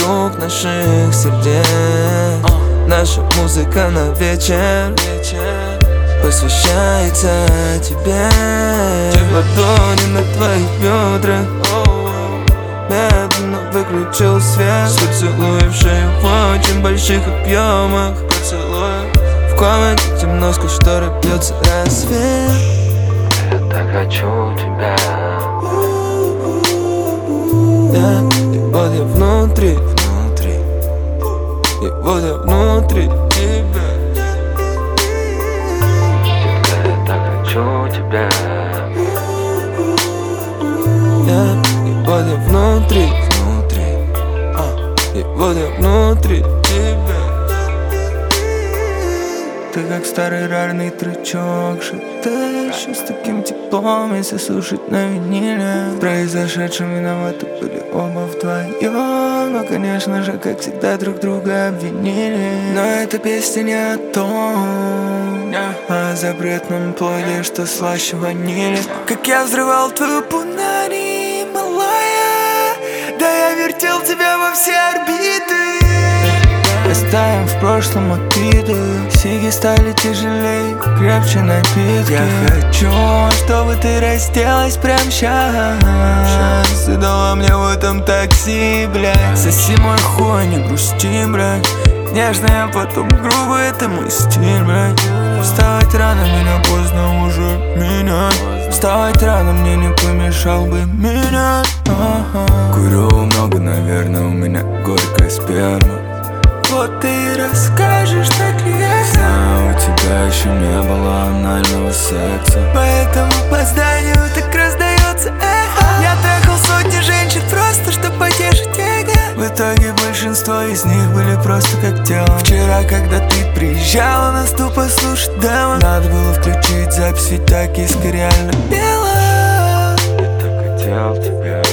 звук наших сердец. Наша музыка на вечер посвящается тебе. Ладони на твоих бедрах. Медленно выключил свет. Поцелуй в шею в очень больших объемах. В комнате темно, сквозь шторы бьется рассвет. Я так хочу тебя. И вот я внутри. И вот я внутри тебя. Детка, я так хочу тебя. И вот я внутри. И вот я внутри тебя. Ты как старый рарный трючок, шептаешь с таким теплом, если слушать на виниле. В произошедшем виноваты были оба вдвоем. Но, конечно же, как всегда, друг друга обвинили. Но эта песня не о том, а о запретном плоде, что слаще ванили. Как я взрывал твою пунари, малая. Да я вертел тебя во все орбиты. Оставим в прошлом обиды. Сиги стали тяжелей, крепче напитки. Я хочу, чтобы ты разделась прямо сейчас. И дала мне в этом такси, блядь. Соси мой хуй, не грусти, блядь. Нежно, а потом грубо, это мой стиль, блядь. Вставать рано, меня поздно уже менять. Вставать рано мне не помешал бы менять. Курю много, наверное, у меня горькая сперма. Вот ты и расскажешь, так ли это. А у тебя еще не было анального секса, поэтому по зданию так раздается эхо. Я трахал сотни женщин просто, чтоб потешить эго. В итоге большинство из них были просто как тело. Вчера, когда ты приезжала на стул послушать демо, надо было включить запись, ведь так Киска реально пела. я так хотел тебя.